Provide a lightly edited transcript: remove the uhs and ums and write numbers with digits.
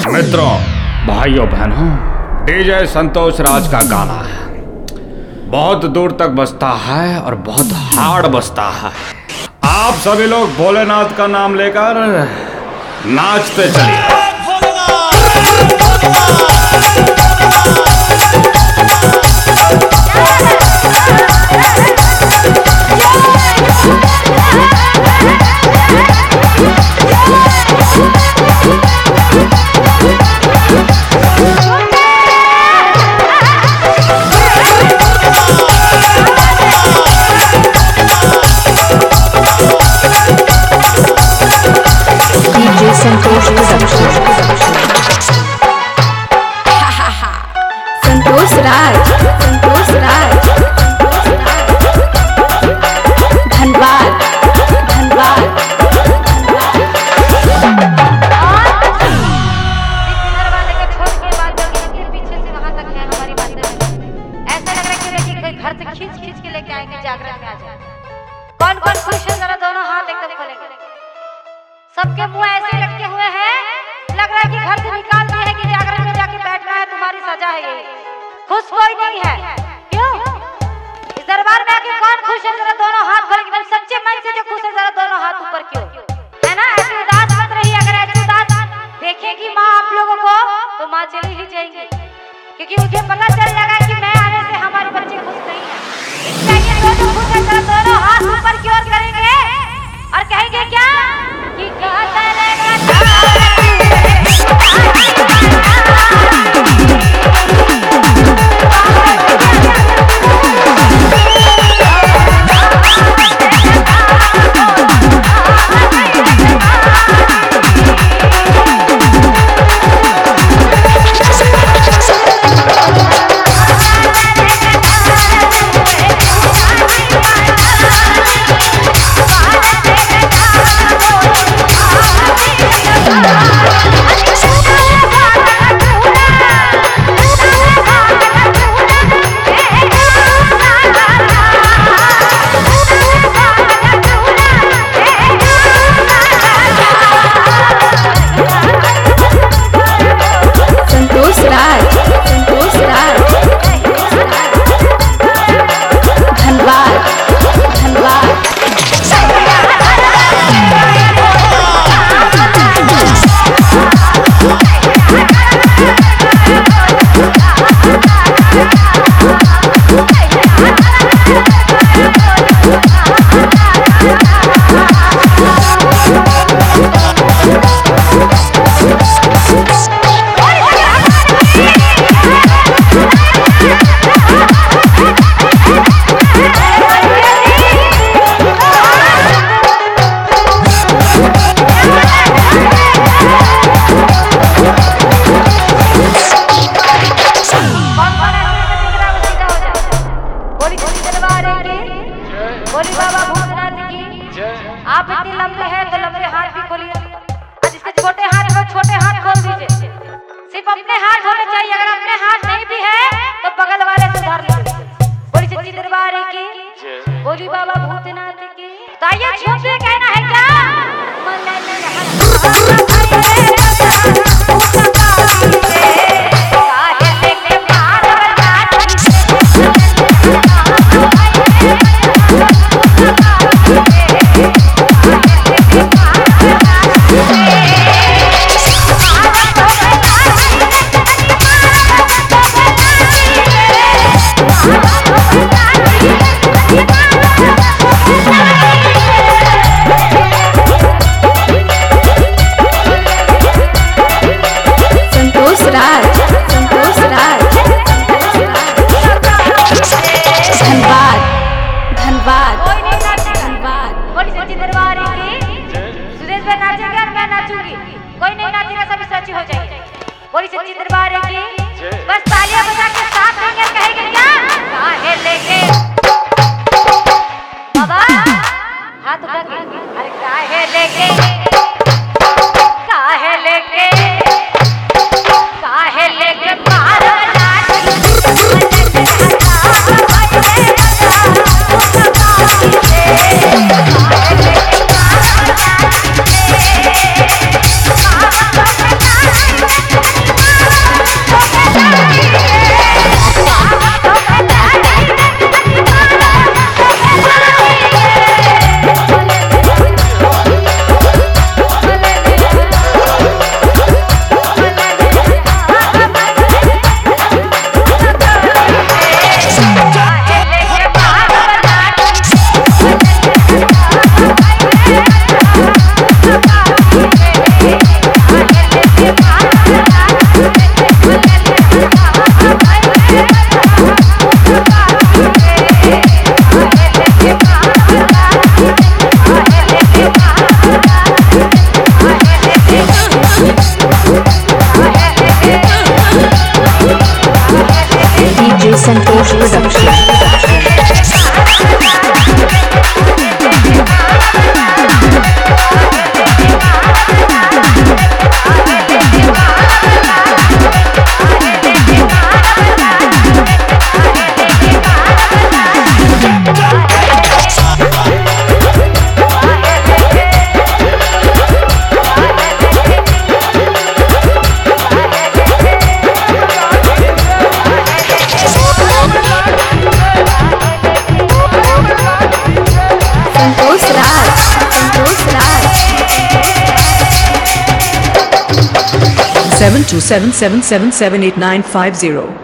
मित्रों, भाइयों बहनों, डीजे संतोष राज का गाना है, बहुत दूर तक बजता है और बहुत हार्ड बजता है। आप सभी लोग भोलेनाथ का नाम लेकर नाचते चलिए। संतोष राज, संतोष राज, धनबाद, धनबाद। पीछे से वहां तक है हमारी बातें। ऐसा लग रहा है कि घर से खींच खींच के लेके आएंगे, जागरण में आ जाए। कौन कौन खुश है, जरा दोनों हाथ एकदम खोलेंगे। सबके मुंह ऐसे लटके हुए हैं, लग रहा है कि घर से निकाल दिए है कि जागरण में जाके बैठना है, तुम्हारी सजा है ये। खुश कोई नहीं है, क्यों? इस दरबार में आके कौन खुश है, जरा दोनों हाथ खोलेंगे। सच्चे मन से जो खुश है, जरा दोनों हाथ ऊपर क्यों? है ना? ऐसी उदास मत रही। अगर ऐसी उदास देखेगी माँ आप लोगों को, तो माँ चली ही जाएंगी, क्योंकि मुझे पता चल जाएगा कि मैं आने से हमारे बच्चे खुश नहीं है। इसलिए दोनों खुश है, जरा दोनों हाथ ऊपर की ओर करेंगे और कहेंगे क्या कि आप इतने लंबे हैं तो लंबे हाथ भी खोलिए। आज इसके छोटे हाथ को छोटे हाथ खोल दीजिए। सिर्फ अपने हाथ होने चाहिए, अगर अपने हाथ नहीं भी है तो बगल वाले से उधार लीजिए। बोली सच्ची दरबार की, बोली बाबा भूतनाथ की। तो आइए झूम के कहना है क्या? कोई नहीं नाचेगा, सब सच्ची हो जाएगी। बोली सच्ची दरबार की, बस तालियां बजा के साथ देंगे, कहेंगे क्या? काहे लेके बाबा हाथ उठा के, अरे काहे लेके, काहे लेके, काहे लेके मारो लाठी। Santosh Production. Santosh Raj. Santosh Raj. 7277778950.